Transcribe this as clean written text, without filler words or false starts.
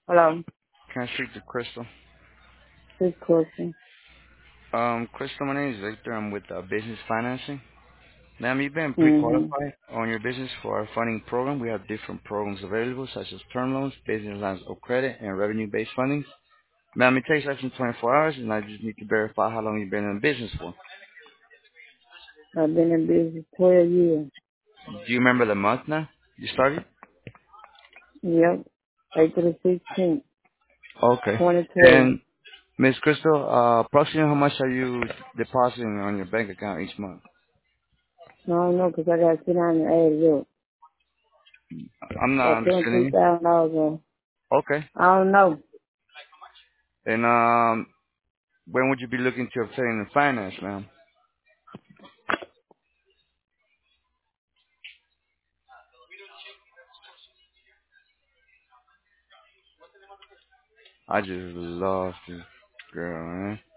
Hello. Can I speak to Crystal? This question. Crystal, my name is Victor. I'm with Business Financing. Ma'am, you've been Mm-hmm. pre-qualified on your business for our funding program. We have different programs available, such as term loans, business lines of credit, and revenue-based funding. Ma'am, it takes less than 24 hours, and I just need to verify how long you've been in business for. I've been in business 12 years. Do you remember the month now you started? Yep. April 16th, Okay. 2012. And Miss Crystal, approximately how much are you depositing on your bank account each month? I don't know because I got to sit down and add it up. I'm not About understanding you. $22,000 on. Okay. I don't know. And when would you be looking to obtain the finance, ma'am? I just lost you, girl, man.